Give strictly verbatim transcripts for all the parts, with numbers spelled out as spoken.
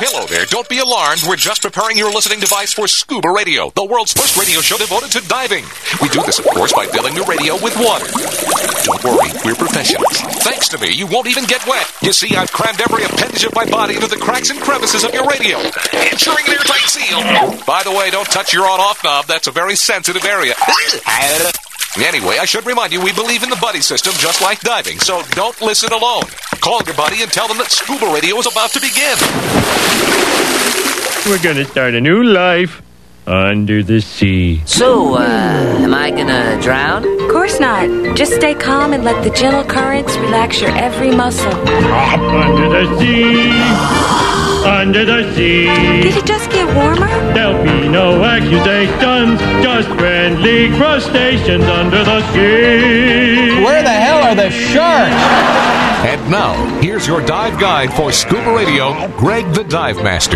Hello there. Don't be alarmed. We're just preparing your listening device for Scuba Radio, the world's first radio show devoted to diving. We do this, of course, by filling the radio with water. Don't worry, we're professionals. Thanks to me, you won't even get wet. You see, I've crammed every appendage of my body into the cracks and crevices of your radio, ensuring an airtight seal. By the way, don't touch your on-off knob. That's a very sensitive area. Anyway, I should remind you, we believe in the buddy system just like diving, so don't listen alone. Call your buddy and tell them that Scuba Radio is about to begin. We're going to start a new life under the sea. So, uh, am I gonna drown? Of course not. Just stay calm and let the gentle currents relax your every muscle. Under the sea, under the sea. Did it just get warmer? There'll be no accusations, just friendly crustaceans under the sea. Where the hell are the sharks? And now, here's your dive guide for Scuba Radio, Greg the Dive Master.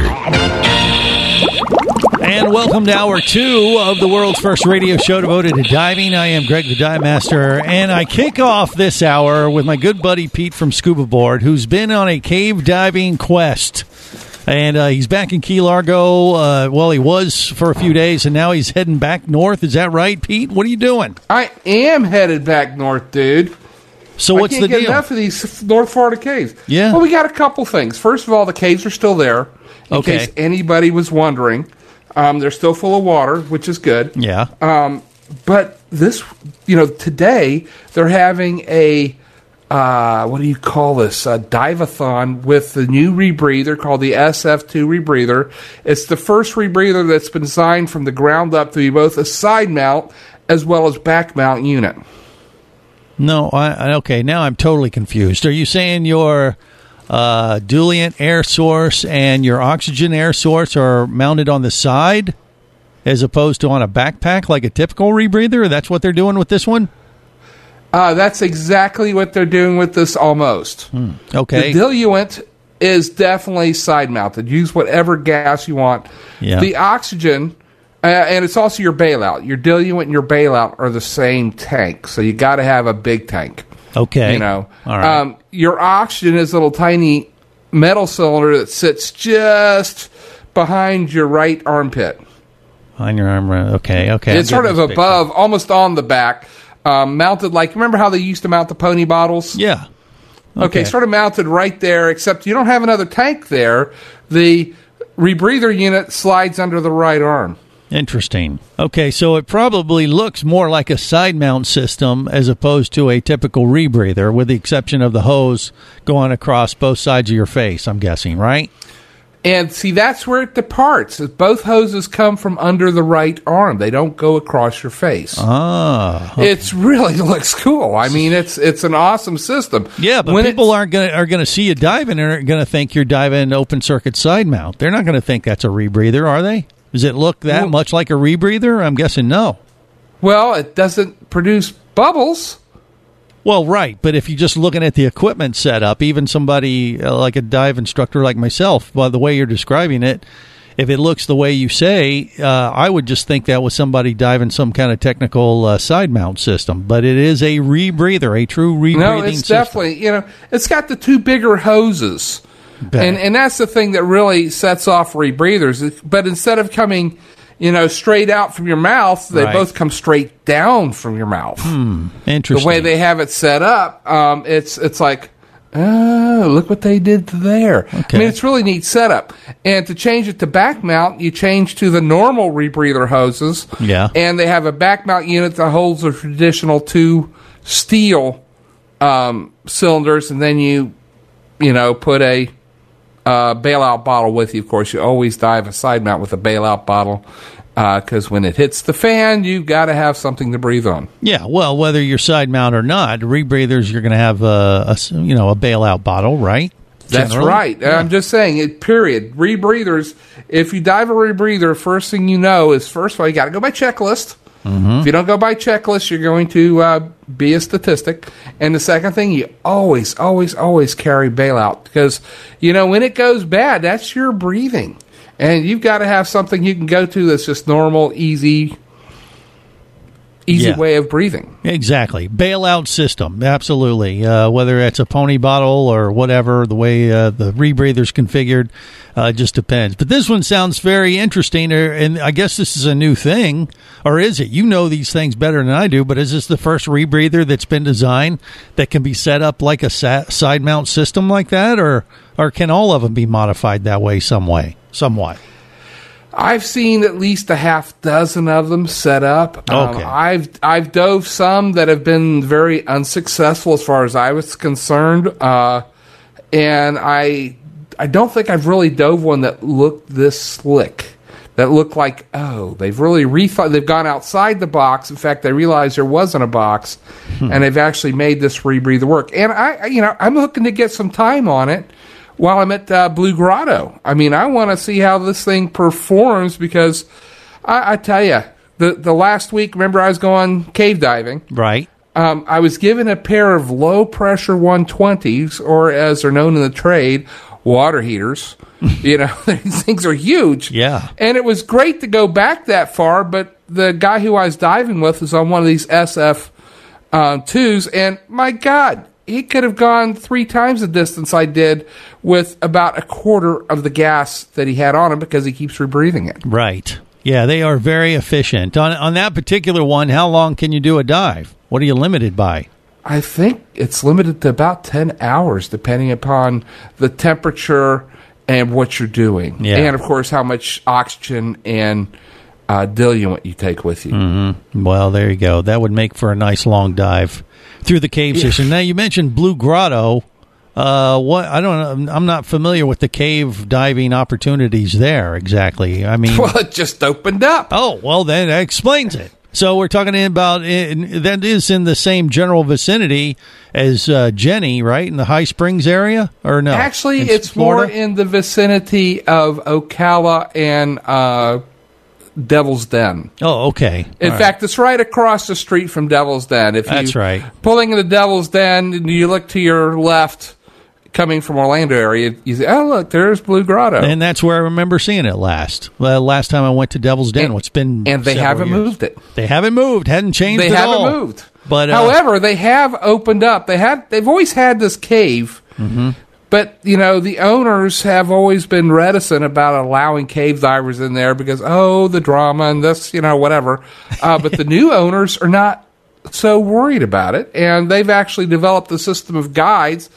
And welcome to hour two of the world's first radio show devoted to diving. I am Greg the Dive Master, and I kick off this hour with my good buddy Pete from Scuba Board, who's been on a cave diving quest. And uh, he's back in Key Largo. Uh, well, he was for a few days, and now he's heading back north. Is that right, Pete? What are you doing? I am headed back north, dude. So what's I can't the get deal? enough of these North Florida caves. Yeah. Well, we got a couple things. First of all, the caves are still there, in Okay. case anybody was wondering. Um, they're still full of water, which is good. Yeah. Um, but this, you know, today they're having a, uh, what do you call this? A dive-a-thon with the new rebreather called the S F two rebreather. It's the first rebreather that's been designed from the ground up to be both a side mount as well as back mount unit. No, I, I- okay, now I'm totally confused. Are you saying your uh, diluent air source and your oxygen air source are mounted on the side as opposed to on a backpack like a typical rebreather? That's what they're doing with this one? Uh, that's exactly what they're doing with this almost. Hmm. Okay. The diluent is definitely side mounted. Use whatever gas you want. Yeah. The oxygen, uh, and it's also your bailout. Your diluent and your bailout are the same tank, so you got to have a big tank. Okay. You know, All right. um, your oxygen is a little tiny metal cylinder that sits just behind your right armpit. On your arm. uh, Okay, okay. It's I'm sort getting of this above, almost on the back, um, mounted like, remember how they used to mount the pony bottles? picture. Yeah. Okay. sort of mounted right there, except you don't have another tank there. The rebreather unit slides under the right arm. Interesting. Okay, so it probably looks more like a side mount system as opposed to a typical rebreather, with the exception of the hose going across both sides of your face, I'm guessing, right? And see, that's where it departs. Both hoses come from under the right arm. They don't go across your face. Ah. It's really looks cool. I mean, it's it's an awesome system. Yeah, but When people it's- aren't going to are going to see you diving and are going to think you're diving open circuit side mount. They're not going to think that's a rebreather, are they? Does it look that Well- much like a rebreather? I'm guessing no. Well, it doesn't produce bubbles. Well, right, but if you're just looking at the equipment setup, even somebody uh, like a dive instructor like myself, by the way you're describing it, if it looks the way you say, uh, I would just think that was somebody diving some kind of technical uh, side mount system. But it is a rebreather, a true rebreathing No, it's system. definitely, you know, it's got the two bigger hoses. Bet. And and that's the thing that really sets off rebreathers. But instead of coming, you know, straight out from your mouth, they Right. both come straight down from your mouth. Hmm, The interesting. way they have it set up, um, it's it's like, oh, look what they did there. Okay. I mean, it's really neat setup. And to change it to back mount, you change to the normal rebreather hoses. Yeah. And they have a back mount unit that holds the traditional two steel um, cylinders, and then you, you know, put a uh, bailout bottle with you. Of course, you always dive a side mount with a bailout bottle. Because when it hits the fan, you've got to have something to breathe on. Yeah, well, whether you're side mount or not, rebreathers, you're going to have a, a s- you know a bailout bottle, right? That's Generally. right. Yeah. I'm just saying it, period. Rebreathers, if you dive a rebreather, first thing you know is, first of all, you got to go by checklist. Mm-hmm. If you don't go by checklist, you're going to uh, be a statistic. And the second thing, you always, always, always carry bailout. Because, you know, when it goes bad, that's your breathing. And you've got to have something you can go to that's just normal, easy, easy Yeah. way of breathing. Exactly. Bailout system. Absolutely. Uh, whether it's a pony bottle or whatever, the way uh, the rebreather's configured, uh, just depends. But this one sounds very interesting, uh, and I guess this is a new thing, or is it? You know these things better than I do, but is this the first rebreather that's been designed that can be set up like a sa- side mount system like that, or or can all of them be modified that way some way, somewhat? I've seen at least a half dozen of them set up. Um, Okay. I've I've dove some that have been very unsuccessful as far as I was concerned, uh, and I I don't think I've really dove one that looked this slick. That looked like, oh, they've really rethought. They've gone outside the box. In fact, they realized there wasn't a box, hmm. and they've actually made this rebreather work. And I, you know, I'm looking to get some time on it while I'm at uh, Blue Grotto. I mean, I want to see how this thing performs because I, I tell you, the the last week, remember I was going cave diving, right? Um, I was given a pair of low pressure one twenties, or as they're known in the trade, water heaters. You know, these things are huge. Yeah. And it was great to go back that far, but the guy who I was diving with was on one of these S F uh, twos, and my God, he could have gone three times the distance I did with about a quarter of the gas that he had on him because he keeps rebreathing it. Right. Yeah, they are very efficient. On on that particular one, how long can you do a dive? What are you limited by? I think it's limited to about ten hours, depending upon the temperature and what you're doing. Yeah. And, of course, how much oxygen and uh, diluent you take with you. Mm-hmm. Well, there you go. That would make for a nice long dive through the cave system. Now, you mentioned Blue Grotto. Uh, what I don't know. I'm not familiar with the cave diving opportunities there exactly. I mean, well, it just opened up. Oh, well, then that explains it. So we're talking about in, that is in the same general vicinity as uh, Jenny, right, in the High Springs area, or no? Actually, in it's Florida? more in the vicinity of Ocala and uh, Devil's Den. Oh, okay. In All fact, right. It's right across the street from Devil's Den. If That's you, right. Pulling into Devil's Den, and you look to your left, coming from Orlando area, you say, oh, look, there's Blue Grotto. And that's where I remember seeing it last. Well, last time I went to Devil's Den, and, it's been And they haven't years. moved it. They haven't moved. Hadn't changed They at haven't all. moved. But, uh, However, they have opened up. They have, they've always had this cave, mm-hmm. but, you know, the owners have always been reticent about allowing cave divers in there because, oh, the drama and this, you know, whatever. Uh, but the new owners are not so worried about it, and they've actually developed a system of guides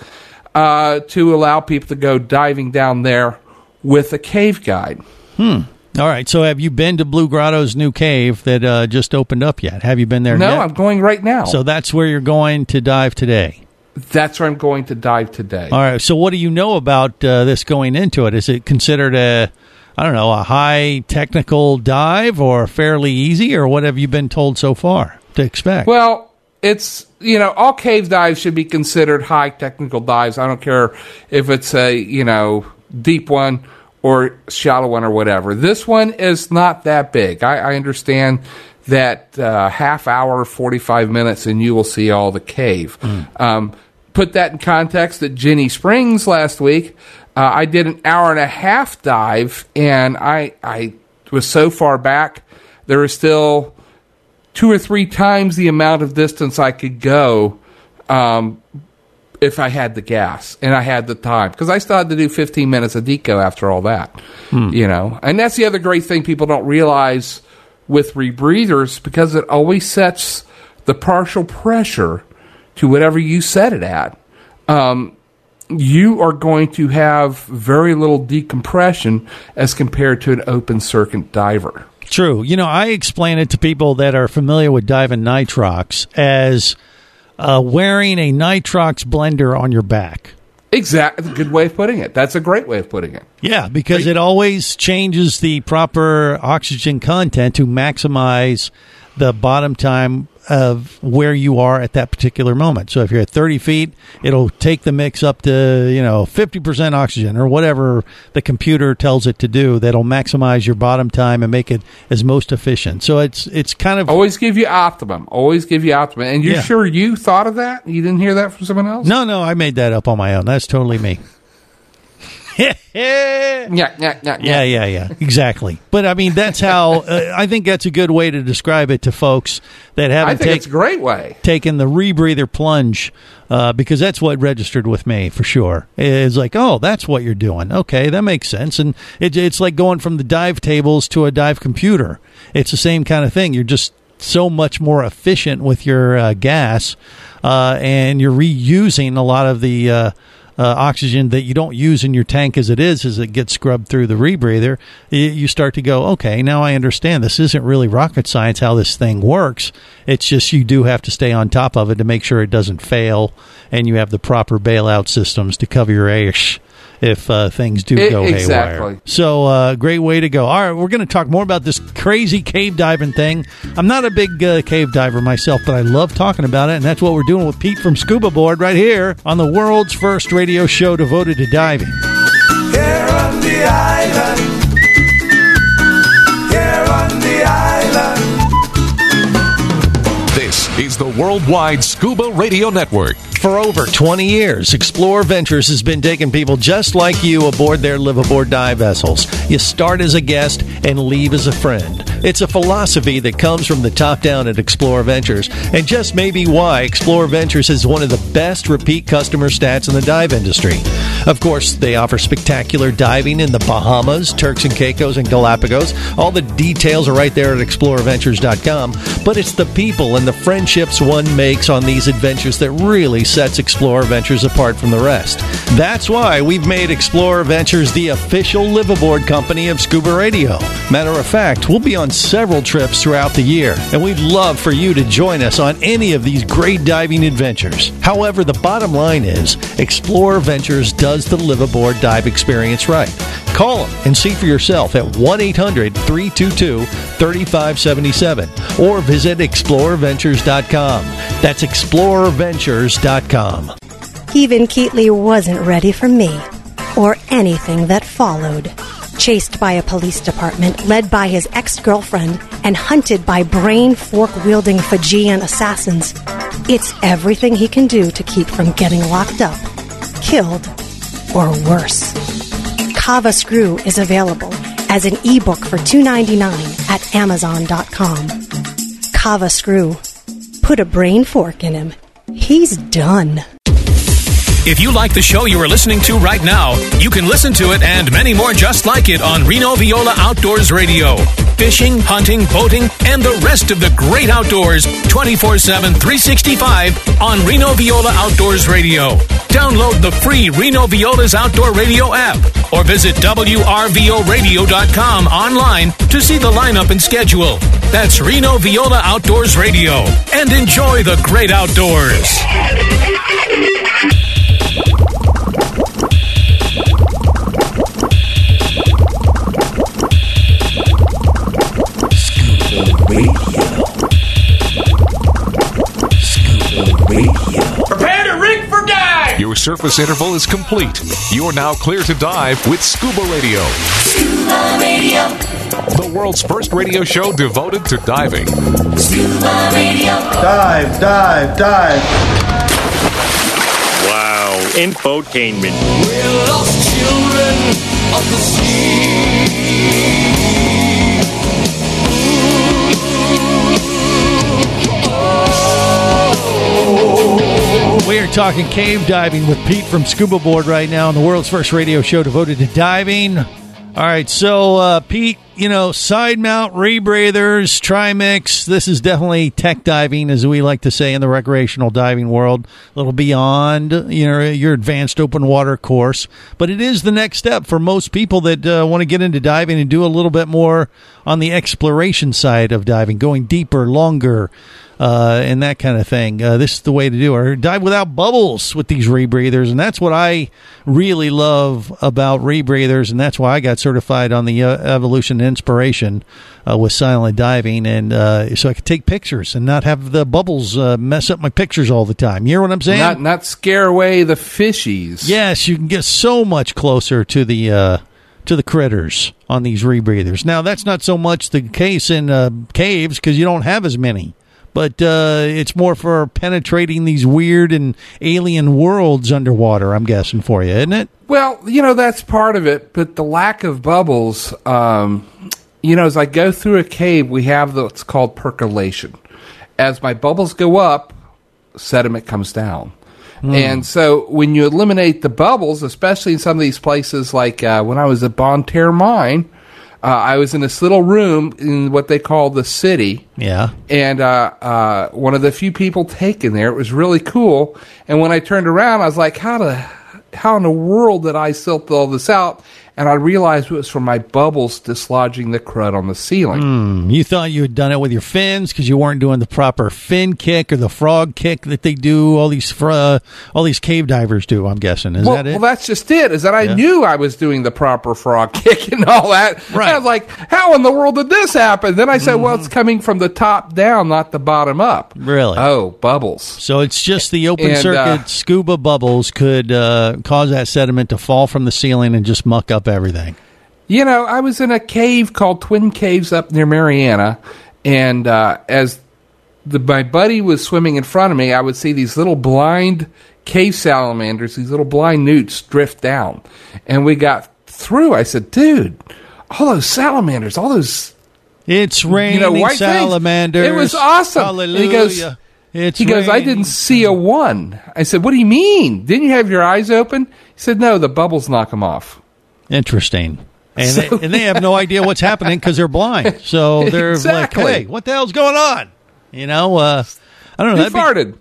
Uh, to allow people to go diving down there with a cave guide. Hmm. All right. So have you been to Blue Grotto's new cave that uh, just opened up yet? Have you been there No, yet? I'm going right now. So that's where you're going to dive today? That's where I'm going to dive today. All right. So what do you know about uh, this going into it? Is it considered a, I don't know, a high technical dive or fairly easy, or what have you been told so far to expect? Well, it's, you know, all cave dives should be considered high technical dives. I don't care if it's a, you know, deep one or shallow one or whatever. This one is not that big. I, I understand that uh, half hour, forty-five minutes, and you will see all the cave. Mm. Um, put that in context at Jenny Springs last week. Uh, I did an hour and a half dive, and I, I was so far back, there was still two or three times the amount of distance I could go um, if I had the gas and I had the time. Because I still had to do fifteen minutes of deco after all that. Hmm. You know, and that's the other great thing people don't realize with rebreathers, because it always sets the partial pressure to whatever you set it at. Um, you are going to have very little decompression as compared to an open circuit diver. True. You know, I explain it to people that are familiar with diving nitrox as uh, wearing a nitrox blender on your back. Exactly. Good way of putting it. That's a great way of putting it. Yeah, because it always changes the proper oxygen content to maximize the bottom time of where you are at that particular moment. So if you're at thirty feet, it'll take the mix up to, you know, fifty percent oxygen or whatever the computer tells it to do. That'll maximize your bottom time and make it as most efficient. So it's it's kind of... Always give you optimum. Always give you optimum. And you're Yeah. sure you thought of that? You didn't hear that from someone else? No, no, I made that up on my own. That's totally me. yeah, yeah, yeah, Yeah, yeah, yeah, exactly. But I mean, that's how uh, I think that's a good way to describe it to folks that haven't I think take, it's a great way. taken the rebreather plunge, uh, because that's what registered with me for sure. It's like, oh, that's what you're doing. Okay, that makes sense. And it, it's like going from the dive tables to a dive computer. It's the same kind of thing. You're just so much more efficient with your uh, gas, uh, and you're reusing a lot of the uh, uh, oxygen that you don't use in your tank as it is, as it gets scrubbed through the rebreather. You start to go, okay, now I understand. This isn't really rocket science how this thing works. It's just you do have to stay on top of it to make sure it doesn't fail, and you have the proper bailout systems to cover your ash if uh, things do It- go exactly. haywire. So, uh, great way to go. All right, we're going to talk more about this crazy cave diving thing. I'm not a big uh, cave diver myself, but I love talking about it, and that's what we're doing with Pete from Scuba Board right here on the world's first radio show devoted to diving. Here on the island. Here on the island. This is the Worldwide Scuba Radio Network. For over twenty years, Explore Ventures has been taking people just like you aboard their live-aboard dive vessels. You start as a guest and leave as a friend. It's a philosophy that comes from the top down at Explore Ventures, and just maybe why Explore Ventures is one of the best repeat customer stats in the dive industry. Of course, they offer spectacular diving in the Bahamas, Turks and Caicos, and Galapagos. All the details are right there at explorer ventures dot com, but it's the people and the friendships one makes on these adventures that really sets Explorer Ventures apart from the rest. That's why we've made Explorer Ventures the official live-aboard company of Scuba Radio. Matter of fact, we'll be on several trips throughout the year, and we'd love for you to join us on any of these great diving adventures. However, the bottom line is, Explorer Ventures does the live-aboard dive experience right. Call them and see for yourself at one eight hundred three two two three five seven seven or visit explorer ventures dot com. That's explorer ventures dot com. Even Keatley wasn't ready for me, or anything that followed. Chased by a police department led by his ex-girlfriend and hunted by brain fork-wielding Fijian assassins, it's everything he can do to keep from getting locked up, killed, or worse. Kava Screw is available as an ebook for two dollars and ninety-nine cents at amazon dot com. Kava Screw. Put a brain fork in him. He's done. If you like the show you are listening to right now, you can listen to it and many more just like it on Reno Viola Outdoors Radio. Fishing, hunting, boating, and the rest of the great outdoors twenty-four seven, three sixty-five on Reno Viola Outdoors Radio. Download the free Reno Viola's Outdoor Radio app or visit w r v o radio dot com online to see the lineup and schedule. That's Reno Viola Outdoors Radio. And enjoy the great outdoors. Prepare to rig for dive! Your surface interval is complete. You're now clear to dive with Scuba Radio. Scuba Radio. The world's first radio show devoted to diving. Scuba Radio. Dive, dive, dive. Wow, infotainment. We're lost children of the sea. We are talking cave diving with Pete from Scuba Board right now on the world's first radio show devoted to diving. All right, so uh, Pete, you know, side mount rebreathers, Trimix. This is definitely tech diving, as we like to say in the recreational diving world. A little beyond, you know, your advanced open water course, but it is the next step for most people that uh, want to get into diving and do a little bit more on the exploration side of diving, going deeper, longer. Uh, and that kind of thing. Uh, this is the way to do it. Or dive without bubbles with these rebreathers, and that's what I really love about rebreathers, and that's why I got certified on the uh, Evolution Inspiration uh, with silent diving, and uh, so I could take pictures and not have the bubbles uh, mess up my pictures all the time. You hear what I'm saying? Not not scare away the fishies. Yes, you can get so much closer to the uh, to the critters on these rebreathers. Now, that's not so much the case in uh, caves because you don't have as many. but uh, it's more for penetrating these weird and alien worlds underwater, I'm guessing, for you, isn't it? Well, you know, that's part of it, but the lack of bubbles, um, you know, as I go through a cave, we have what's called percolation. As my bubbles go up, sediment comes down. Mm. And so when you eliminate the bubbles, especially in some of these places, like uh, when I was at Bonne Terre Mine, uh, I was in this little room in what they call the city. Yeah. And uh, uh, one of the few people taken there. It was really cool. And when I turned around, I was like, how the, how in the world did I silt all this out? And I realized it was from my bubbles dislodging the crud on the ceiling. Mm, you thought you had done it with your fins because you weren't doing the proper fin kick or the frog kick that they do. All these uh, all these cave divers do. I'm guessing. Is well, that it? Well, that's just it. Is that I yeah. knew I was doing the proper frog kick and all that. Right. And I was like, how in the world did this happen? Then I said, mm-hmm. well, it's coming from the top down, not the bottom up. Really? Oh, bubbles. So it's just the open and, circuit uh, scuba bubbles could uh, cause that sediment to fall from the ceiling and just muck up everything. You know, I was in a cave called Twin Caves up near Mariana, and uh, as the, my buddy was swimming in front of me, I would see these little blind cave salamanders, these little blind newts drift down. And we got through. I said, dude, all those salamanders, all those... It's raining you know, white salamanders. Things. It was awesome. Hallelujah. And he goes... It's he goes, I didn't see a one. I said, what do you mean? Didn't you have your eyes open? He said, no, the bubbles knock them off. Interesting. And, so, they, and they have no idea what's happening because they're blind. So they're exactly. like, hey, what the hell's going on? You know, uh, I don't know. Who farted?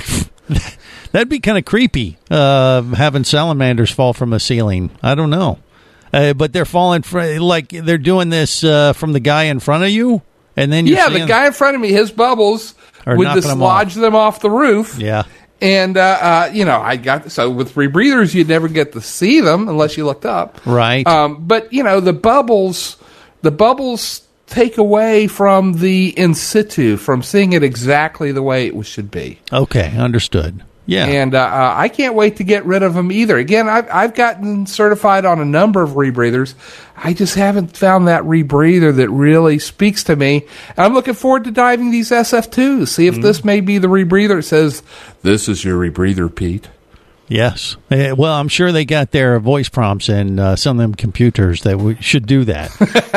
Be, that'd be kind of creepy, uh, having salamanders fall from a ceiling. I don't know. Uh, but they're falling, fr- like they're doing this uh, from the guy in front of you? And then you're Yeah, the guy in front of me, his bubbles would dislodge them, them off the roof. Yeah. And, uh, uh, you know, I got, so with rebreathers, you'd never get to see them unless you looked up. Right. Um, but, you know, the bubbles, the bubbles take away from the in situ, from seeing it exactly the way it should be. Okay, understood. Yeah. And uh, uh, I can't wait to get rid of them either. Again, I've, I've gotten certified on a number of rebreathers. I just haven't found that rebreather that really speaks to me. And I'm looking forward to diving these S F twos, see if mm-hmm. this may be the rebreather that says, this is your rebreather, Pete. Yes. Uh, well, I'm sure they got their voice prompts in uh, some of them computers that we should do that.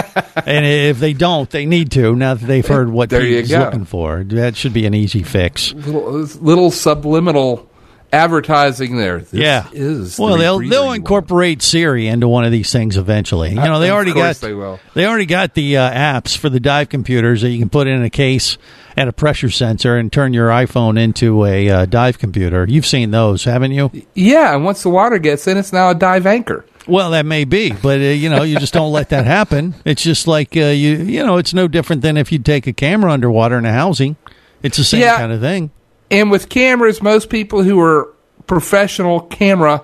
And if they don't, they need to, now that they've heard what there Pete's you go. looking for. That should be an easy fix. Little, little subliminal advertising there. This yeah. is well, the they'll they'll want. incorporate Siri into one of these things eventually. You know, they uh, already got they, will. they already got the uh, apps for the dive computers that you can put in a case and a pressure sensor and turn your iPhone into a uh, dive computer. You've seen those, haven't you? Yeah, and once the water gets in, it's now a dive anchor. Well, that may be, but uh, you know, you just don't let that happen. It's just like uh, you, you know, it's no different than if you take a camera underwater in a housing. It's the same yeah. kind of thing. And with cameras, most people who are professional camera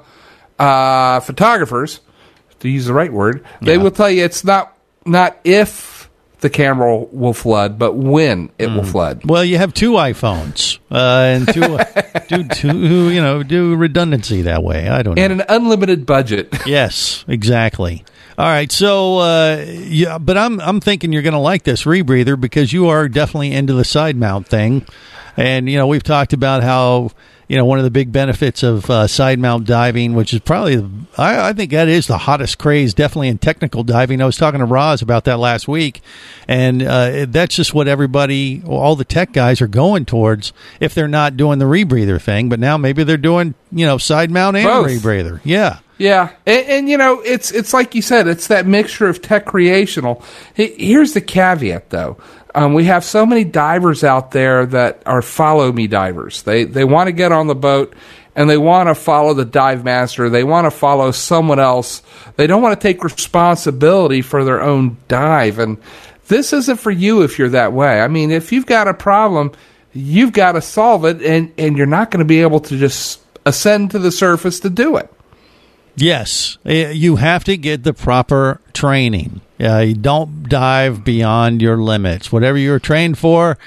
uh, photographers, to use the right word, they yeah. will tell you it's not not if the camera will flood, but when it mm. will flood. Well, you have two iPhones uh, and two, uh, do two, you know, do redundancy that way. I don't know. And an unlimited budget. Yes, exactly. All right, so uh, yeah, but I'm I'm thinking you're going to like this rebreather because you are definitely into the side mount thing, and you know we've talked about how you know one of the big benefits of uh, side mount diving, which is probably I, I think that is the hottest craze, definitely in technical diving. I was talking to Roz about that last week, and uh, that's just what everybody, all the tech guys are going towards if they're not doing the rebreather thing. But now maybe they're doing you know side mount and Both. rebreather. Yeah. Yeah, and, and, you know, it's it's like you said, it's that mixture of tech creational. Here's the caveat, though. Um, we have so many divers out there that are follow-me divers. They they want to get on the boat, and they want to follow the dive master. They want to follow someone else. They don't want to take responsibility for their own dive. And this isn't for you if you're that way. I mean, if you've got a problem, you've got to solve it, and, and you're not going to be able to just ascend to the surface to do it. Yes, you have to get the proper training. Uh, you don't dive beyond your limits. Whatever you're trained for,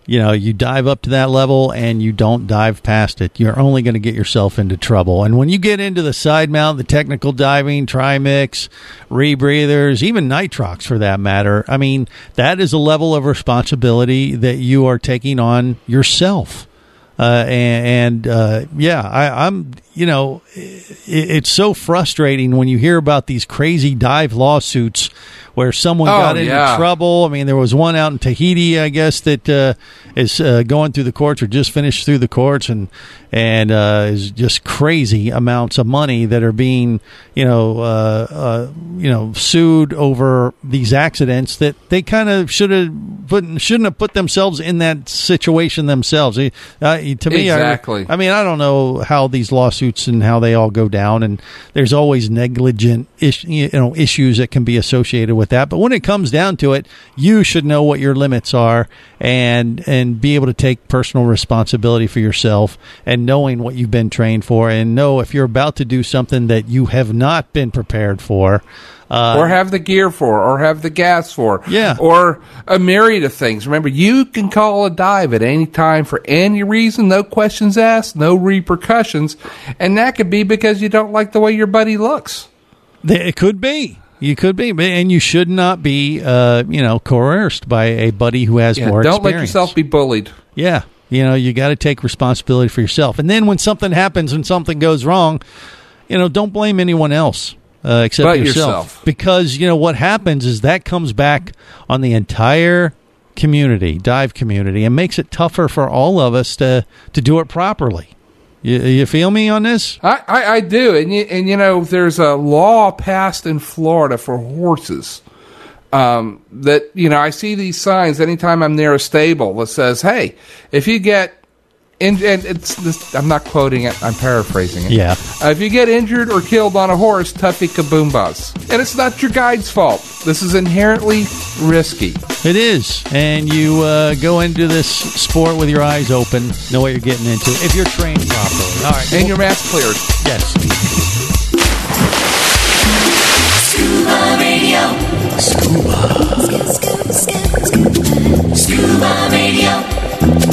you know, you dive up to that level and you don't dive past it, you're only going to get yourself into trouble. And when you get into the side mount, the technical diving, trimix, rebreathers, even nitrox for that matter, I mean, that is a level of responsibility that you are taking on yourself. Uh, and, and uh, yeah, I, I'm, you know, it, it's so frustrating when you hear about these crazy dive lawsuits where someone oh, got into yeah. trouble. I mean, there was one out in Tahiti, I guess, that uh, is uh, going through the courts or just finished through the courts, and and uh, is just crazy amounts of money that are being, you know, uh, uh, you know, sued over these accidents that they kind of should have put, shouldn't have put themselves in that situation themselves. Uh, to me, exactly. I, I mean, I don't know how these lawsuits and how they all go down, and there's always negligent is, you know, issues that can be associated with that. But when it comes down to it, you should know what your limits are and and be able to take personal responsibility for yourself, and knowing what you've been trained for, and know if you're about to do something that you have not been prepared for. Uh, or have the gear for, or have the gas for, yeah, or a myriad of things. Remember, you can call a dive at any time for any reason, no questions asked, no repercussions, and that could be because you don't like the way your buddy looks. It could be. You could be, and you should not be, uh, you know, coerced by a buddy who has yeah, more don't experience. Don't let yourself be bullied. Yeah, you know, you got to take responsibility for yourself. And then when something happens and something goes wrong, you know, don't blame anyone else. Uh, except but yourself. yourself. Because, you know, what happens is that comes back on the entire community, dive community, and makes it tougher for all of us to, to do it properly. You, you feel me on this? I, I, I do. And you, and, you know, there's a law passed in Florida for horses um, that, you know, I see these signs anytime I'm near a stable that says, hey, if you get In, and it's this, I'm not quoting it, I'm paraphrasing it. Yeah. Uh, if you get injured or killed on a horse, tuffy kaboombas. And it's not your guide's fault. This is inherently risky. It is. And you uh, go into this sport with your eyes open, know what you're getting into, if you're trained properly. All right. And your mask cleared. Yes. Scuba Radio. Scuba. Scuba, scuba, scuba. Scuba Radio.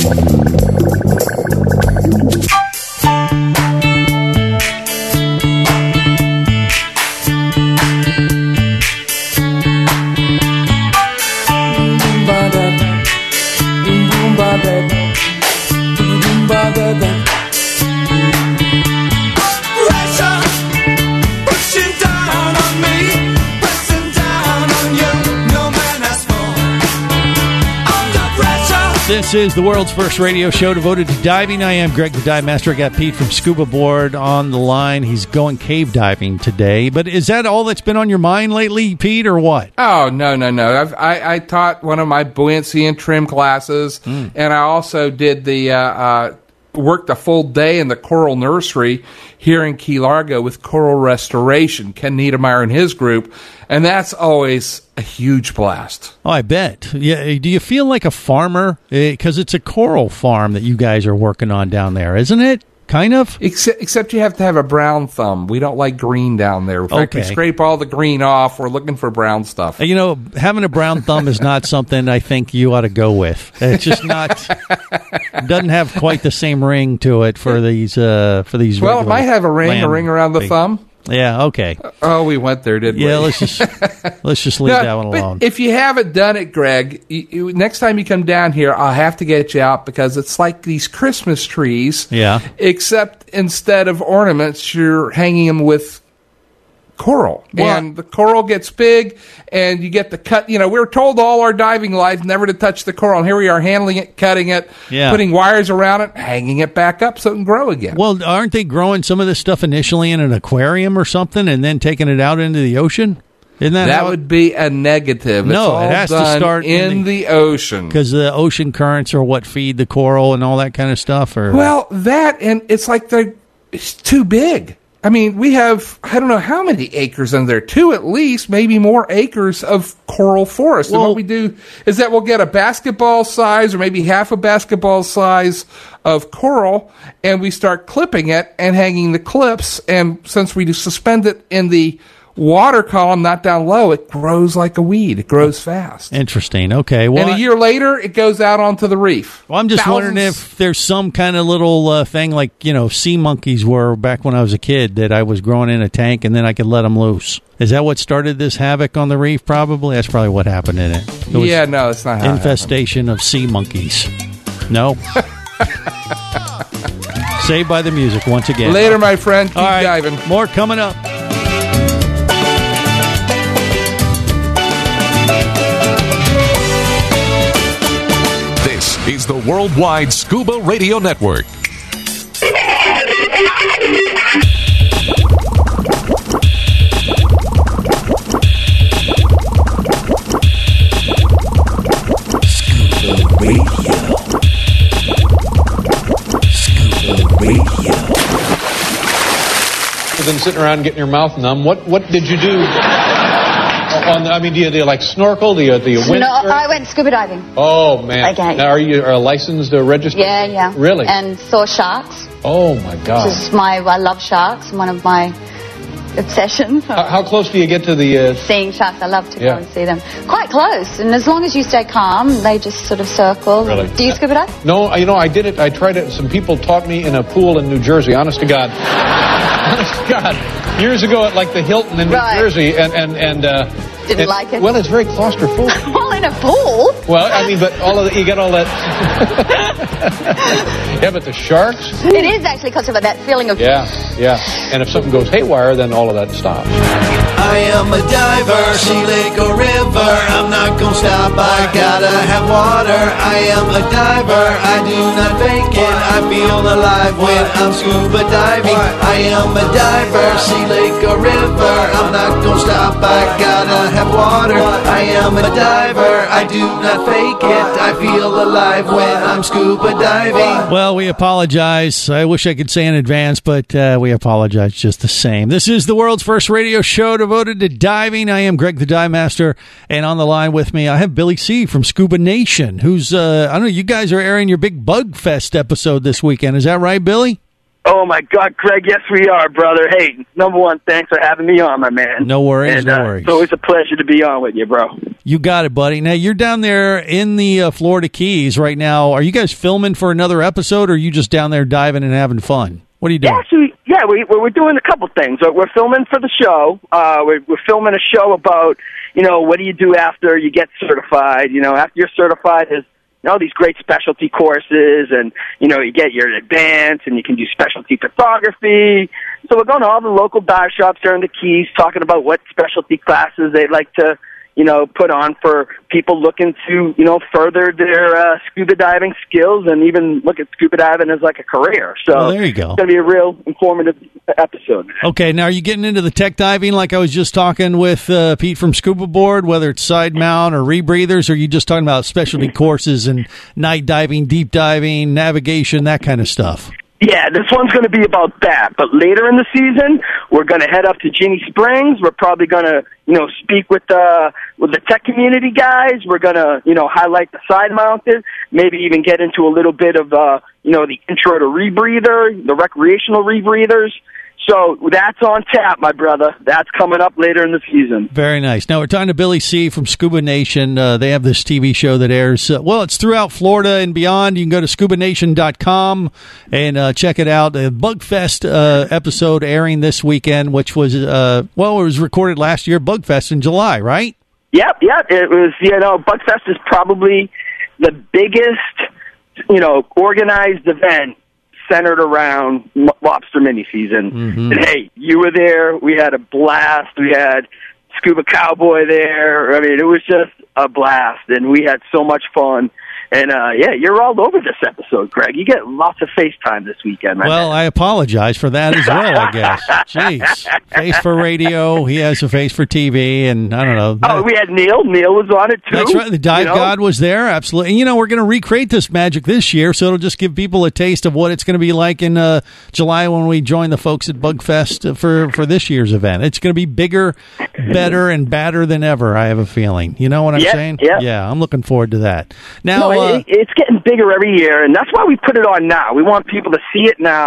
This is the world's first radio show devoted to diving. I am Greg the Dive Master. I got Pete from Scuba Board on the line. He's going cave diving today. But is that all that's been on your mind lately, Pete, or what? Oh, no, no, no. I've, I, I taught one of my buoyancy and trim classes, mm. and I also did the... Uh, uh, worked a full day in the coral nursery here in Key Largo with Coral Restoration, Ken Niedermeyer and his group, and that's always a huge blast. Oh, I bet. Yeah. Do you feel like a farmer? Because it's a coral farm that you guys are working on down there, isn't it? Kind of? Except, except you have to have a brown thumb. We don't like green down there. In fact, okay. we scrape all the green off. We're looking for brown stuff. You know, having a brown thumb is not something I think you ought to go with. It's just not, doesn't have quite the same ring to it for these, uh, for these. Well, it might have a ring, a ring around the thing. thumb. Yeah, okay. Oh, we went there, didn't yeah, we? Yeah, let's just let's just leave no, that one alone. If you haven't done it, Greg, you, you, next time you come down here, I'll have to get you out because it's like these Christmas trees. Yeah. Except instead of ornaments, you're hanging them with coral. Well, and the coral gets big, and you get the cut. You know, we were told all our diving life never to touch the coral, and here we are handling it, cutting it, yeah. putting wires around it, hanging it back up so it can grow again. Well, aren't they growing some of this stuff initially in an aquarium or something and then taking it out into the ocean? Isn't that that how would be a negative. No, it's all it has done to start in, in the, the ocean because the ocean currents are what feed the coral and all that kind of stuff. Or well, that and it's like they're it's too big. I mean, we have, I don't know how many acres in there, two at least, maybe more acres of coral forest. Well, and what we do is that we'll get a basketball size or maybe half a basketball size of coral, and we start clipping it and hanging the clips. And since we suspend it in the water column, not down low, it grows like a weed. It grows fast. Interesting. Okay. Well, and a year later, it goes out onto the reef. Well, I'm just Thousands. wondering if there's some kind of little uh, thing like, you know, sea monkeys were back when I was a kid that I was growing in a tank and then I could let them loose. Is that what started this havoc on the reef? Probably. That's probably what happened in it. It was yeah, no, it's not how infestation of sea monkeys. No? Saved by the music once again. Later, my friend. Keep All right, diving. More coming up. This is the Worldwide Scuba Radio Network. Than sitting around getting your mouth numb. What what did you do? On the, I mean, do you, do you like snorkel? Do you do you wind? No, I went scuba diving. Oh man! Okay. Now, are you are licensed or registered? Yeah, yeah. Really? And saw sharks. Oh my God! This is my I love sharks. One of my obsessions. How, how close do you get to the? Uh... Seeing sharks, I love to yeah. go and see them. Quite close, and as long as you stay calm, they just sort of circle. Really? Do you scuba dive? No, you know I did it. I tried it. Some people taught me in a pool in New Jersey. Honest to God. Honest to God. Years ago at like the Hilton in New right. Jersey, and and and. Uh, Didn't and, like it. Well, it's very claustrophobic. Well, in a pool. Well, I mean, but all of the, you get all that. Yeah, but the sharks. It is actually because of that feeling of. Yeah, yeah. And if something goes haywire, then all of that stops. I am a diver, sea, lake, or river. I'm not gonna stop, I gotta have water. I am a diver, I do not fake it. I feel alive when I'm scuba diving. I am a diver, sea, lake, or river. I'm not gonna stop, I gotta have water. I am a diver, I do not fake it. I feel alive when I'm scuba diving. Well, we apologize. I wish I could say in advance, but uh, we apologize just the same. This is the world's first radio show devoted to diving. I am Greg the Dive Master, and on the line with me, I have Billy C. from Scuba Nation, who's, uh, I don't know, you guys are airing your big Bug Fest episode this weekend. Is that right, Billy? Oh, my God, Greg, yes, we are, brother. Hey, number one, thanks for having me on, my man. No worries, and, no uh, worries. It's always a pleasure to be on with you, bro. You got it, buddy. Now, you're down there in the uh, Florida Keys right now. Are you guys filming for another episode, or are you just down there diving and having fun? What are you doing? Yeah, actually, yeah, we, we're doing a couple things. We're filming for the show. Uh, we're, we're filming a show about, you know, what do you do after you get certified? You know, after you're certified, there's you know, these great specialty courses, and, you know, you get your advance, and you can do specialty photography. So we're going to all the local dive shops there in the Keys, talking about what specialty classes they'd like to, you know, put on for people looking to, you know, further their uh, scuba diving skills and even look at scuba diving as like a career. So well, there you go. It's going to be a real informative episode. Okay, now are you getting into the tech diving like I was just talking with uh, Pete from Scuba Board, whether it's side mount or rebreathers, or are you just talking about specialty courses and night diving, deep diving, navigation, that kind of stuff? Yeah, this one's going to be about that. But later in the season, we're going to head up to Ginny Springs. We're probably going to, you know, speak with the with the tech community guys. We're going to, you know, highlight the side mounted, maybe even get into a little bit of, uh, you know, the intro to rebreather, the recreational rebreathers. So that's on tap, my brother. That's coming up later in the season. Very nice. Now, we're talking to Billy C. from Scuba Nation. Uh, they have this T V show that airs, uh, well, it's throughout Florida and beyond. You can go to scuba nation dot com and uh, check it out. The Bugfest uh, episode airing this weekend, which was, uh, well, it was recorded last year, Bugfest in July, right? Yep, yep. It was, you know, Bugfest is probably the biggest, you know, organized event centered around lobster mini season. Mm-hmm. And hey, you were there. We had a blast. We had Scuba Cowboy there. I mean, it was just a blast, and we had so much fun. And, uh, yeah, you're all over this episode, Greg. You get lots of FaceTime this weekend, my Well, man. I apologize for that as well, I guess. Jeez. Face for radio. He has a face for T V, and I don't know. That, oh, we had Neil. Neil was on it, too. That's right. The Dive you know? God was there, absolutely. And, you know, we're going to recreate this magic this year, so it'll just give people a taste of what it's going to be like in uh, July when we join the folks at Bugfest for, for this year's event. It's going to be bigger, better, and badder than ever, I have a feeling. You know what I'm yeah, saying? Yeah. Yeah, I'm looking forward to that. Now, no, uh, it, it's getting bigger every year, and that's why we put it on now. We want people to see it now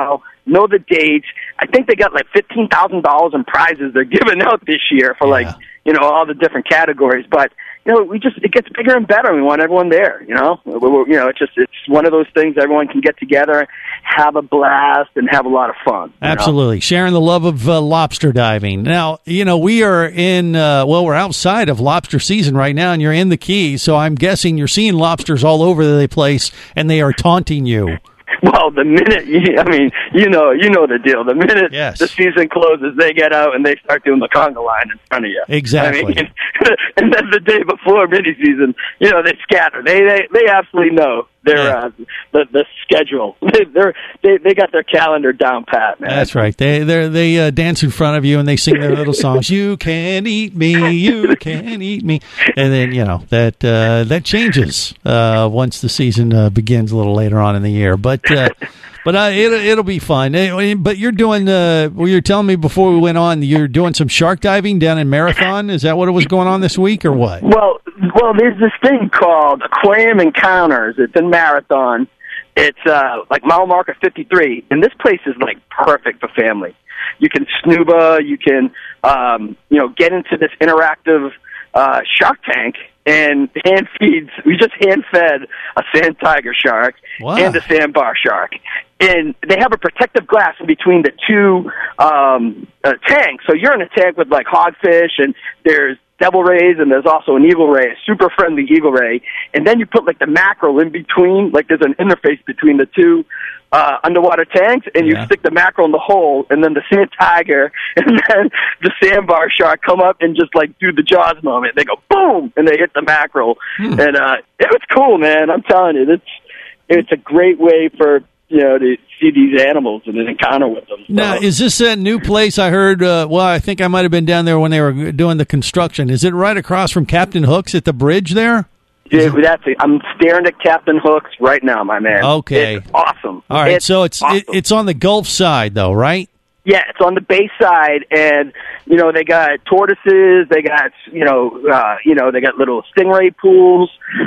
know the dates. I think they got like fifteen thousand dollars in prizes they're giving out this year for like, you know, all the different categories. But, you know, we just, it gets bigger and better. We want everyone there, you know? We're, we're, you know, it's just, it's one of those things everyone can get together, have a blast, and have a lot of fun. Absolutely. Know? Sharing the love of uh, lobster diving. Now, you know, we are in, uh, well, we're outside of lobster season right now, and you're in the Keys, so I'm guessing you're seeing lobsters all over the place, and they are taunting you. Well, the minute, you, I mean, you know, you know the deal. The minute yes. the season closes, they get out and they start doing the conga line in front of you. Exactly. I mean, and then the day before mini-season, you know, they scatter. They they, they absolutely know their yeah. uh, the the schedule. They they're, they they got their calendar down pat, man. That's right. They they they uh, dance in front of you and they sing their little songs. You can't eat me, you can't eat me, and then you know that uh, that changes uh, once the season uh, begins a little later on in the year. But uh, but uh, it it'll be fun. But you're doing uh, well, you're telling me before we went on, you're doing some shark diving down in Marathon. Is that what it was going on this week or what? Well, well, there's this thing called Aquarium Encounters. It's in Marathon. It's uh, like mile marker fifty-three, and this place is like perfect for family. You can snuba, you can um, you know get into this interactive uh, shark tank and hand feeds. We just hand fed a sand tiger shark wow. and a sandbar shark, and they have a protective glass in between the two um, uh, tanks. So you're in a tank with like hogfish, and there's devil rays, and there's also an eagle ray, a super friendly eagle ray, and then you put like the mackerel in between, like there's an interface between the two uh, underwater tanks, and you yeah. stick the mackerel in the hole, and then the sand tiger and then the sandbar shark come up and just like do the Jaws moment. They go boom, and they hit the mackerel, hmm. and uh, it was cool, man. I'm telling you, it's it's a great way for you know to see these animals and an encounter with them. So. Now, is this that new place I heard? Uh, well, I think I might have been down there when they were doing the construction. Is it right across from Captain Hook's at the bridge there? Yeah, that's it. I'm staring at Captain Hook's right now, my man. Okay, it's awesome. All right, it's so it's awesome. it, it's on the Gulf side, though, right? Yeah, it's on the bay side, and you know they got tortoises. They got you know uh, you know they got little stingray pools.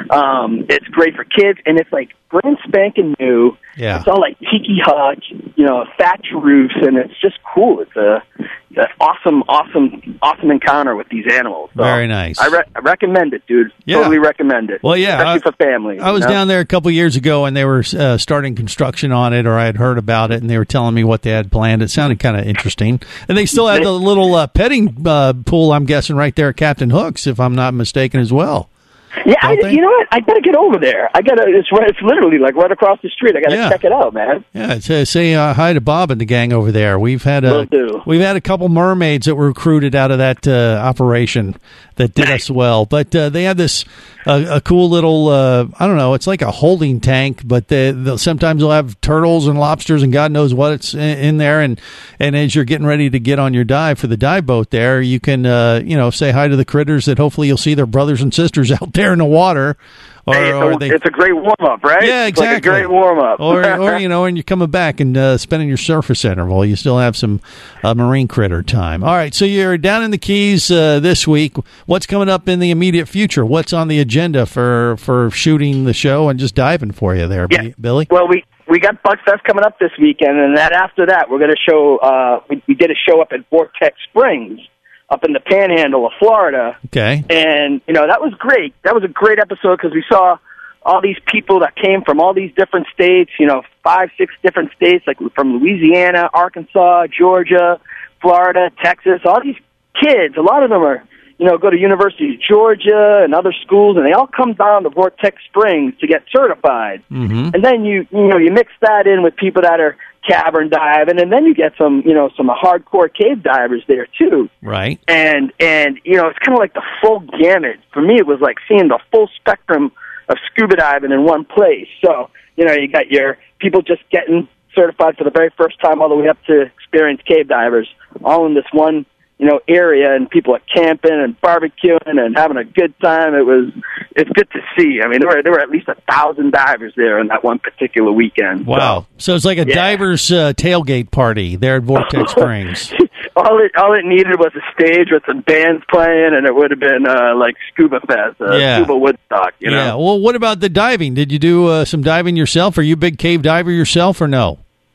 Um, it's great for kids, and it's like brand spanking new. Yeah, it's all like tiki hut, you know, thatch roofs, and it's just cool. It's a, an awesome, awesome, awesome encounter with these animals. So very nice. I, re- I recommend it, dude. Yeah. Totally recommend it. Well, yeah, especially I, for families. I was you know? down there a couple years ago, and they were uh, starting construction on it, or I had heard about it, and they were telling me what they had planned. It sounded kind of interesting, and they still had the little uh, petting uh, pool. I'm guessing right there at Captain Hook's, if I'm not mistaken, as well. Yeah, I, you know what? I gotta get over there. I gotta. It's right. It's literally like right across the street. I gotta yeah. check it out, man. Yeah, say, say uh, hi to Bob and the gang over there. We've had a we've had a couple mermaids that were recruited out of that uh, operation that did us well. But uh, they have this uh, a cool little uh, I don't know. It's like a holding tank, but they, they'll, sometimes they'll have turtles and lobsters and God knows what it's in, in there. And and as you're getting ready to get on your dive for the dive boat, there you can uh, you know say hi to the critters that hopefully you'll see their brothers and sisters out there in the water. Or, hey, it's, or a, they, it's a great warm up, right? Yeah, exactly. It's like a great warm up. or, or you know, and you're coming back and uh, spending your surface interval, you still have some uh, marine critter time. All right, so you're down in the Keys uh, this week. What's coming up in the immediate future? What's on the agenda for, for shooting the show and just diving for you there, yeah. Billy? Well, we we got Bug Fest coming up this weekend, and then after that, we're going to show. Uh, we, we did a show up at Vortex Springs, up in the Panhandle of Florida. Okay. And, you know, that was great. That was a great episode because we saw all these people that came from all these different states, you know, five, six different states, like from Louisiana, Arkansas, Georgia, Florida, Texas, all these kids. A lot of them are, you know, go to University of Georgia and other schools, and they all come down to Vortex Springs to get certified. Mm-hmm. And then you, you know, you mix that in with people that are cavern diving, and then you get some, you know, some hardcore cave divers there too. Right. And and you know, it's kind of like the full gamut. For me, it was like seeing the full spectrum of scuba diving in one place. So, you know, you got your people just getting certified for the very first time, all the way up to experienced cave divers, all in this one, you know, area, and people are camping and barbecuing and having a good time. It was, it's good to see. I mean, there were there were at least a thousand divers there in that one particular weekend. Wow! So, so it's like a yeah. divers uh, tailgate party there at Vortex Springs. all it all it needed was a stage with some bands playing, and it would have been uh, like Scuba Fest, uh, yeah. Scuba Woodstock. You know? Yeah. Well, what about the diving? Did you do uh, some diving yourself? Are you a big cave diver yourself, or no?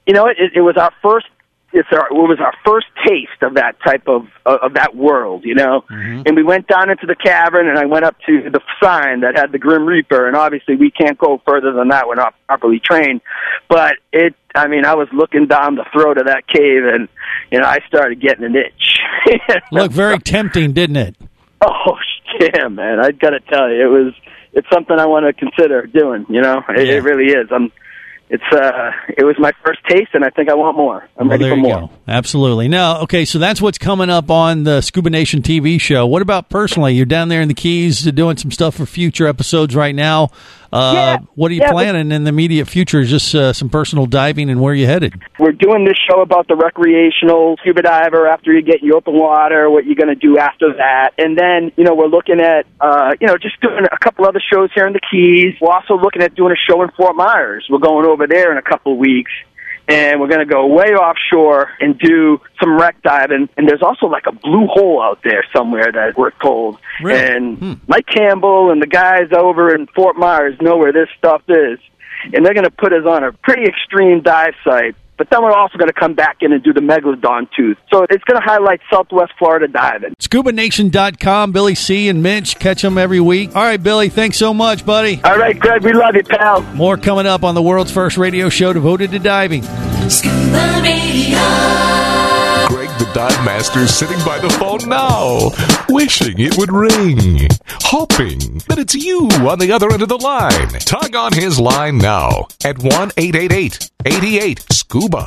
you know, it, it was our first. It's our, it was our first taste of that type of of that world, you know. Mm-hmm. And we went down into the cavern, and I went up to the sign that had the Grim Reaper, and obviously we can't go further than that. We're not properly trained, but it. I mean, I was looking down the throat of that cave, and you know, I started getting an itch. Looked very tempting, didn't it? Oh, yeah, man! I got to tell you, it was. It's something I want to consider doing. You know, it, yeah. it really is. I'm. It's uh, it was my first taste, and I think I want more. I'm well, ready there for you more. Go. Absolutely. Now, okay, so that's what's coming up on the Scuba Nation T V show. What about personally? You're down there in the Keys doing some stuff for future episodes right now. Uh, yeah, what are you yeah, planning in the immediate future? Just uh, some personal diving, and where are you headed? We're doing this show about the recreational scuba diver after you get in your open water, what you're going to do after that. And then, you know, we're looking at, uh, you know, just doing a couple other shows here in the Keys. We're also looking at doing a show in Fort Myers. We're going over there in a couple of weeks. And we're going to go way offshore and do some wreck diving. And there's also like a blue hole out there somewhere that we're told. Really? And hmm. Mike Campbell and the guys over in Fort Myers know where this stuff is. And they're going to put us on a pretty extreme dive site. But then we're also going to come back in and do the Megalodon Tooth. So it's going to highlight Southwest Florida diving. Scuba Nation dot com, Billy C. and Mitch. Catch them every week. All right, Billy, thanks so much, buddy. All right, Greg, we love you, pal. More coming up on the world's first radio show devoted to diving. Scuba Radio. Greg the Dive Master is sitting by the phone now, wishing it would ring, hoping that it's you on the other end of the line. Tug on his line now at one eight eight eight, eight eight, SCUBA.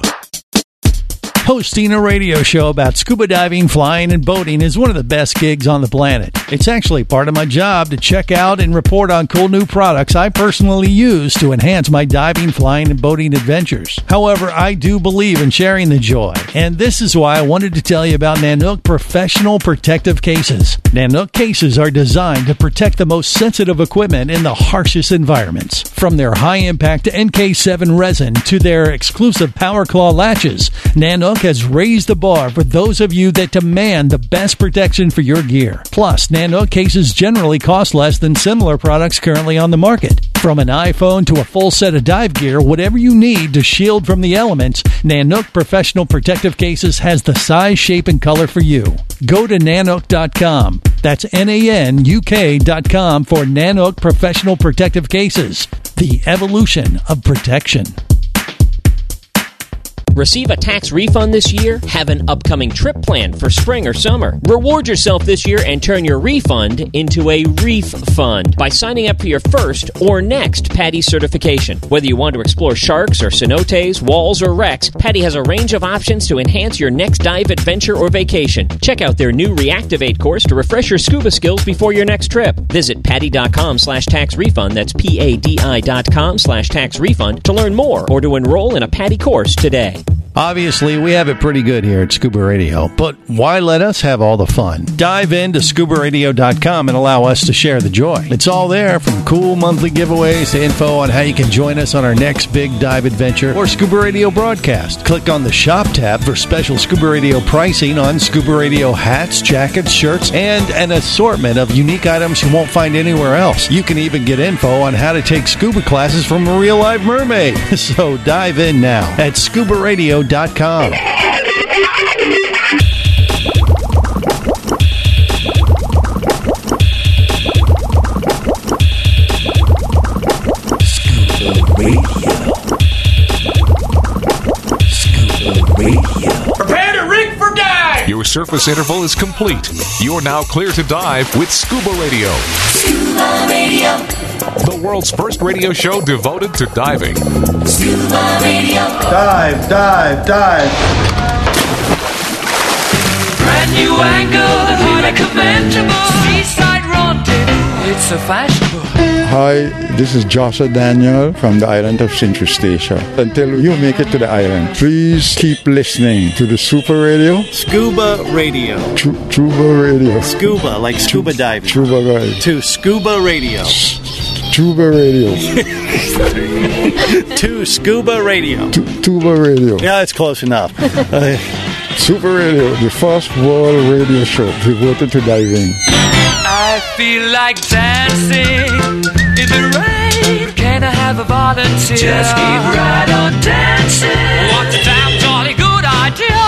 Hosting a radio show about scuba diving, flying, and boating is one of the best gigs on the planet. It's actually part of my job to check out and report on cool new products I personally use to enhance my diving, flying, and boating adventures. However, I do believe in sharing the joy, and this is why I wanted to tell you about Nanook Professional Protective Cases. Nanook cases are designed to protect the most sensitive equipment in the harshest environments. From their high-impact N K seven resin to their exclusive Power Claw latches, Nanook has raised the bar for those of you that demand the best protection for your gear. Plus, Nanook cases generally cost less than similar products currently on the market. From an iPhone to a full set of dive gear, whatever you need to shield from the elements, Nanook Professional Protective Cases has the size, shape, and color for you. Go to nanook dot com. That's N A N U K dot com for Nanook Professional Protective Cases. The evolution of protection. Receive a tax refund this year? Have an upcoming trip planned for spring or summer? Reward yourself this year and turn your refund into a reef fund by signing up for your first or next PADI certification. Whether you want to explore sharks or cenotes, walls, or wrecks, PADI has a range of options to enhance your next dive adventure or vacation. Check out their new Reactivate course to refresh your scuba skills before your next trip. Visit PADI.com slash tax refund. That's P-A-D-I dot com slash tax refund to learn more or to enroll in a PADI course today. Obviously, we have it pretty good here at Scuba Radio, but why let us have all the fun? Dive into scuba radio dot com and allow us to share the joy. It's all there, from cool monthly giveaways to info on how you can join us on our next big dive adventure or Scuba Radio broadcast. Click on the Shop tab for special Scuba Radio pricing on Scuba Radio hats, jackets, shirts, and an assortment of unique items you won't find anywhere else. You can even get info on how to take scuba classes from a real-life mermaid. So dive in now at scuba radio dot com. Scuba Radio. Scuba Radio. Prepare to rig for dive! Your surface interval is complete. You're now clear to dive with Scuba Radio. Scuba Radio. The world's first radio show devoted to diving. Scuba Radio. Dive, dive, dive. Brand new angle, highly commendable. Seaside rendezvous, it's so fashionable. Hi, this is Joshua Daniel from the island of Saint Eustacia. Until you make it to the island, please keep listening to the Super Radio. Scuba Radio. Tru- Truba Radio. Scuba, like scuba diving. Truba Radio. To Scuba Radio. Tuba Radio. To Scuba Radio. T- Tuba Radio. Yeah, that's close enough. Uh, Super Radio, the first world radio show devoted to diving. I feel like dancing in the rain. Can I have a volunteer? Just keep right on dancing. What a damn jolly good idea.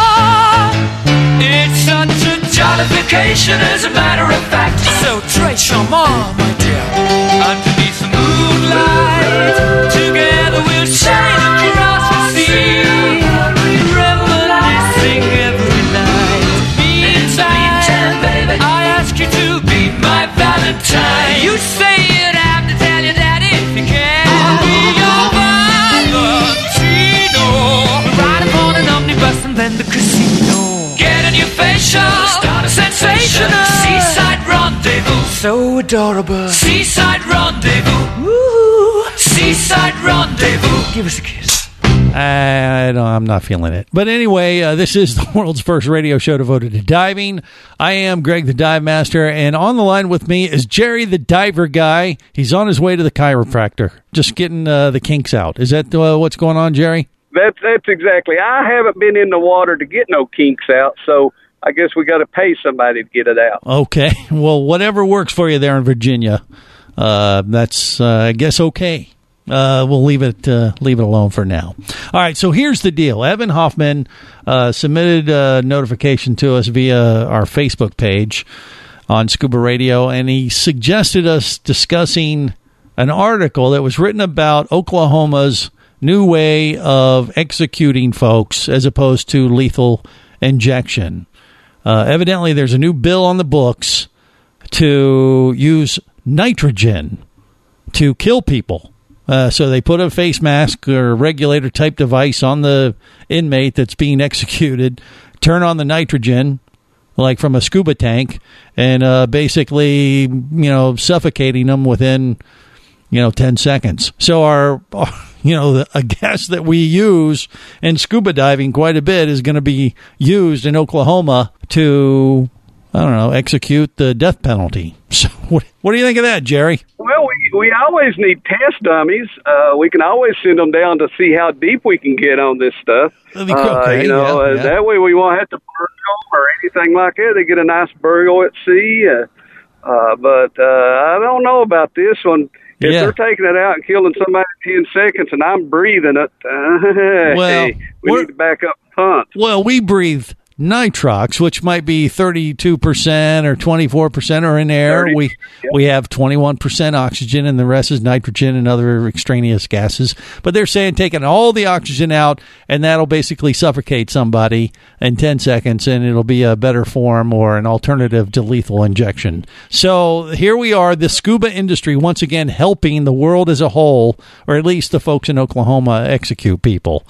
It's such a jollification, as a matter of fact. So très charmant, my dear. Underneath the moonlight, together we'll sail across the sea, reminiscing every night. Meantime, baby, I ask you to be my Valentine. You say you'd have to tell your daddy if you can. I'll be your Valentino. Ride upon an omnibus and then the casino. Get a new facial, start a sensation. Seaside rendezvous, so adorable. Seaside rendezvous, woo. Seaside rendezvous. Give us a kiss. I don't, I'm not feeling it. But anyway, uh, this is the world's first radio show devoted to diving. I am Greg the Dive Master, and on the line with me is Jerry the Diver Guy. He's on his way to the chiropractor, just getting uh, the kinks out. Is that uh, what's going on, Jerry? That's, that's exactly. I haven't been in the water to get no kinks out, so I guess we got to pay somebody to get it out. Okay. Well, whatever works for you there in Virginia, uh, that's, uh, I guess, okay. Uh, we'll leave it uh, leave it alone for now. All right, so here's the deal. Evan Hoffman uh, submitted a notification to us via our Facebook page on Scuba Radio, and he suggested us discussing an article that was written about Oklahoma's new way of executing folks as opposed to lethal injection. Uh, evidently, there's a new bill on the books to use nitrogen to kill people. Uh, so they put a face mask or regulator-type device on the inmate that's being executed, turn on the nitrogen, like from a scuba tank, and uh, basically, you know, suffocating them within, you know, ten seconds. So our, our you know, the, a gas that we use in scuba diving quite a bit is going to be used in Oklahoma to, I don't know, execute the death penalty. So what, what do you think of that, Jerry? Well, we, we always need test dummies. Uh, we can always send them down to see how deep we can get on this stuff. Okay, uh, you know, yeah, uh, yeah. That way we won't have to burgle or anything like that. They get a nice burgle at sea. Uh, uh, but uh, I don't know about this one. If Yeah. they're taking it out and killing somebody in ten seconds and I'm breathing it, uh, Well, hey, we need to back up and punt. Well, we breathe nitrox, which might be thirty-two percent or twenty-four percent are in air. thirty, We yeah. we have twenty-one percent oxygen, and the rest is nitrogen and other extraneous gases. But they're saying taking all the oxygen out, and that'll basically suffocate somebody in ten seconds, and it'll be a better form or an alternative to lethal injection. So here we are, the scuba industry once again helping the world as a whole, or at least the folks in Oklahoma, execute people.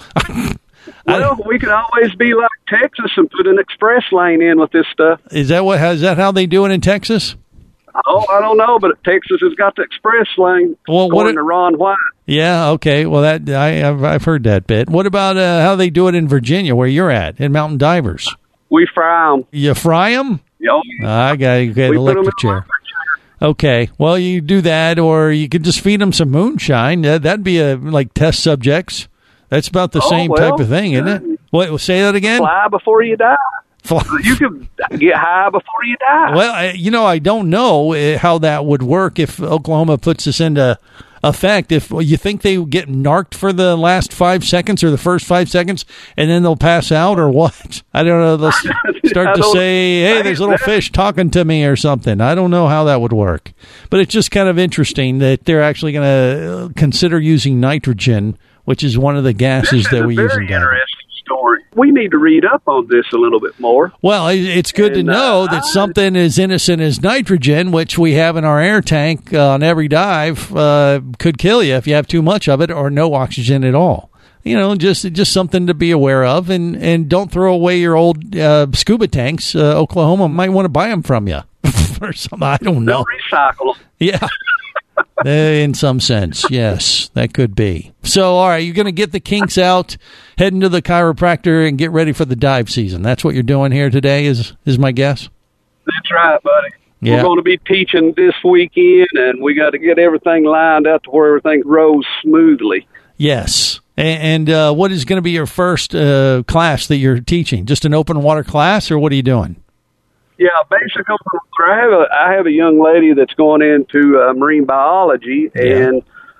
Well, we could always be like Texas and put an express lane in with this stuff. Is that what? Is that how they do it in Texas? Oh, I don't know, but Texas has got the express lane. Well, what according it- to Ron White. Yeah. Okay. Well, that I, I've, I've heard that bit. What about uh, how they do it in Virginia, where you're at, in Mountain Divers? We fry them. You fry them? Yo, I got to get We an put 'em in electric chair. Okay. Well, you do that, or you could just feed them some moonshine. That, that'd be a like test subjects. That's about the Oh, same well, type of thing, isn't it? What? Say that again. fly before you die. Fly. You can get high before you die. Well, I, you know, I don't know uh, how that would work if Oklahoma puts this into effect. If you think they get narked for the last five seconds or the first five seconds, and then they'll pass out, or what? I don't know. They'll s- start I to don't- say, "Hey, there's little that- fish talking to me" or something. I don't know how that would work, but it's just kind of interesting that they're actually going to consider using nitrogen, which is one of the gases This that is a we use very in diving. interesting story. We need to read up on this a little bit more. Well, it- it's good to And, know uh, that something as innocent as nitrogen, which we have in our air tank uh, on every dive, uh, could kill you if you have too much of it or no oxygen at all. You know, just just something to be aware of, and, and don't throw away your old uh, scuba tanks. Uh, Oklahoma might want to buy them from you or something. I don't know. They'll recycle them. Yeah. Uh, in some sense, yes, that could be. So, all right, you're going to get the kinks out, heading to the chiropractor, and get ready for the dive season. That's what you're doing here today, is is my guess? That's right, buddy. Yeah. We're going to be teaching this weekend, and we got to get everything lined up to where everything rolls smoothly. Yes. And, and uh, what is going to be your first uh, class that you're teaching? Just an open water class, or what are you doing? Yeah, basically, I have a I have a young lady that's going into uh, marine biology, Yeah. and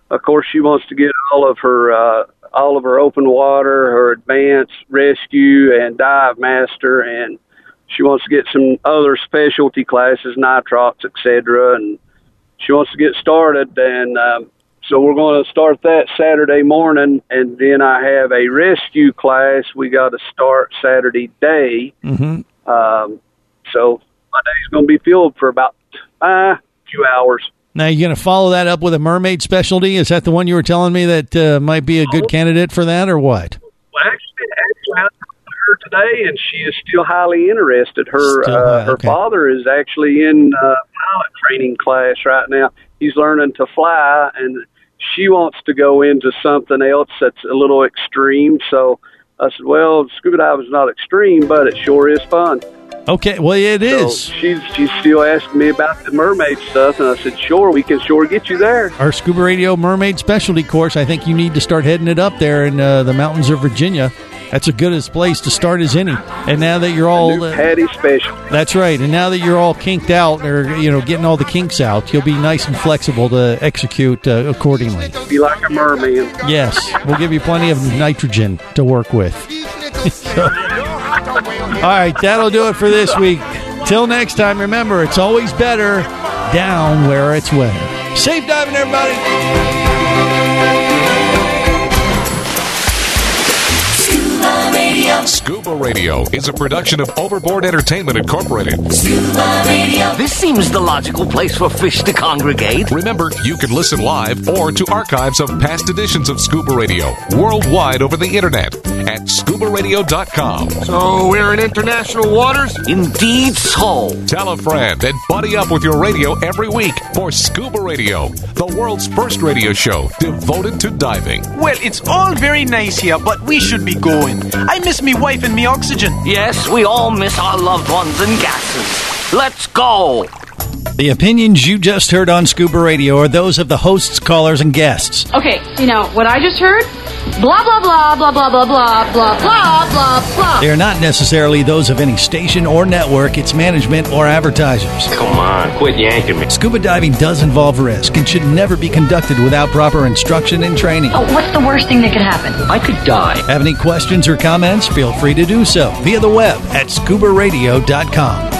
of course, she wants to get all of her uh, all of her open water, her advanced rescue and dive master, and she wants to get some other specialty classes, nitrox, et cetera, and she wants to get started. And um, so we're going to start that Saturday morning, and then I have a rescue class we got to start Saturday day. Mm-hmm. Um, so my day's going to be filled for about uh, a few hours. Now, you're going to follow that up with a mermaid specialty? Is that the one you were telling me that uh, might be a good candidate for that, or what? Well, actually, actually I talked to her today, and she is still highly interested. Her Still, uh, uh, her okay. father is actually in uh, pilot training class right now. He's learning to fly, and she wants to go into something else that's a little extreme. So I said, well, scuba diving is not extreme, but it sure is fun. Okay, well, it is. So she's, she's still asking me about the mermaid stuff, and I said, sure, we can sure get you there. Our Scuba Radio Mermaid Specialty course, I think you need to start heading it up there in uh, the mountains of Virginia. That's a good as place to start as any. And now that you're all... Uh, Patty special. That's right. And now that you're all kinked out, or, you know, getting all the kinks out, you'll be nice and flexible to execute uh, accordingly. Be like a merman. Yes. We'll give you plenty of nitrogen to work with. So, all right, that'll do it for this week. Till next time, remember, it's always better down where it's wetter. Safe diving, everybody. Scuba Radio. Scuba Radio is a production of Overboard Entertainment Incorporated. Scuba Radio. This seems the logical place for fish to congregate. Remember, you can listen live or to archives of past editions of Scuba Radio worldwide over the internet at scuba radio dot com. So we're in international waters? Indeed so. Tell a friend and buddy up with your radio every week for Scuba Radio, the world's first radio show devoted to diving. Well, it's all very nice here, but we should be going. I miss me wife and me oxygen. Yes, we all miss our loved ones and gases. Let's go. The opinions you just heard on Scuba Radio are those of the hosts, callers, and guests. Okay, you know, what I just heard? Blah, blah, blah, blah, blah, blah, blah, blah, blah, blah, blah. They are not necessarily those of any station or network, its management, or advertisers. Come on, quit yanking me. Scuba diving does involve risk and should never be conducted without proper instruction and training. Oh, what's the worst thing that could happen? I could die. Have any questions or comments? Feel free to do so via the web at scuba radio dot com.